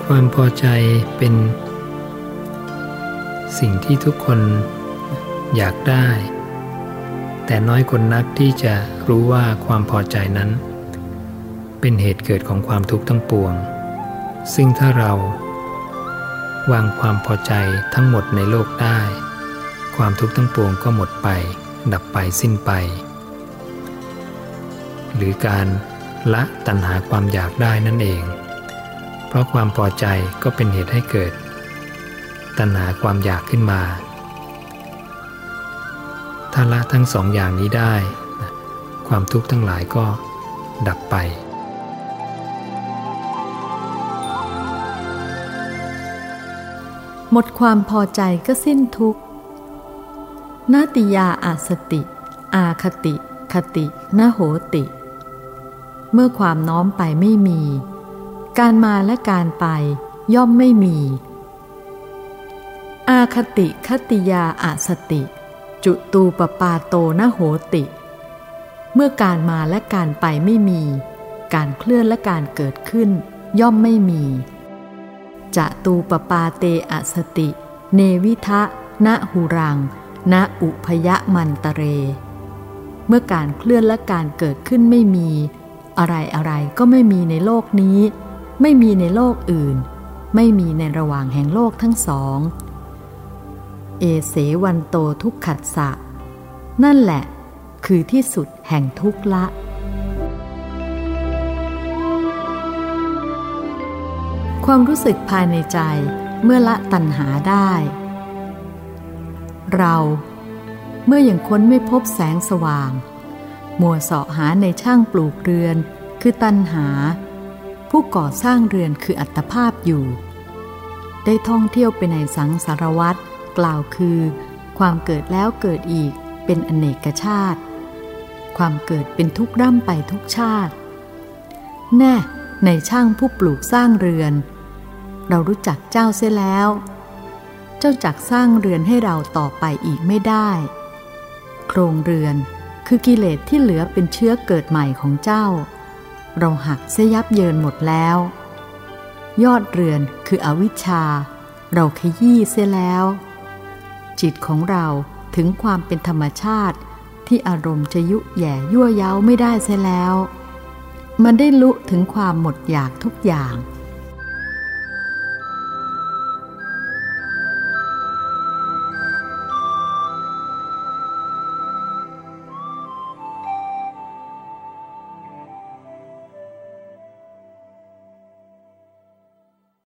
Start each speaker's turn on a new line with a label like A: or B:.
A: ความพอใจเป็นสิ่งที่ทุกคนอยากได้แต่น้อยคนนักที่จะรู้ว่าความพอใจนั้นเป็นเหตุเกิดของความทุกข์ทั้งปวงซึ่งถ้าเราวางความพอใจทั้งหมดในโลกได้ความทุกข์ทั้งปวงก็หมดไปดับไปสิ้นไปหรือการละตัณหาความอยากได้นั่นเองเพราะความพอใจก็เป็นเหตุให้เกิดตัณหาความอยากขึ้นมาถ้าละทั้งสองอย่างนี้ได้ความทุกข์ทั้งหลายก็ดับไป
B: หมดความพอใจก็สิ้นทุกข์นาติยาอาสติอาคติคตินโหติเมื่อความน้อมไปไม่มีการมาและการไปย่อมไม่มีอาคติคติยาอาสติจุตูปปาโตนโหติเมื่อการมาและการไปไม่มีการเคลื่อนและการเกิดขึ้นย่อมไม่มีจะตูปปาเตอสติเนวิทะนะหุรังนะอุพยมันตเรเมื่อการเคลื่อนและการเกิดขึ้นไม่มีอะไรก็ไม่มีในโลกนี้ไม่มีในโลกอื่นไม่มีในระหว่างแห่งโลกทั้งสองเอเสวันโตทุกขัสสะนั่นแหละคือที่สุดแห่งทุกข์ละความรู้สึกภายในใจเมื่อละตัณหาได้เราเมื่อยังค้นไม่พบแสงสว่างมัวเสาะหาในช่างปลูกเรือนคือตัณหาผู้ก่อสร้างเรือนคืออัตภาพอยู่ได้ท่องเที่ยวไปในสังสารวัฏกล่าวคือความเกิดแล้วเกิดอีกเป็นอเนกชาติความเกิดเป็นทุกข์ร่ำไปทุกชาติแน่ในช่างผู้ปลูกสร้างเรือนเรารู้จักเจ้าเสียแล้วเจ้าจักสร้างเรือนให้เราต่อไปอีกไม่ได้โครงเรือนคือกิเลสที่เหลือเป็นเชื้อเกิดใหม่ของเจ้าเราหักเสียยับเยินหมดแล้วยอดเรือนคืออวิชชาเราขยี้เสียแล้วจิตของเราถึงความเป็นธรรมชาติที่อารมณ์จะยุแย่ยั่วเย้าไม่ได้เสียแล้วมันได้ลุถึงความหมดอยากทุกอย่าง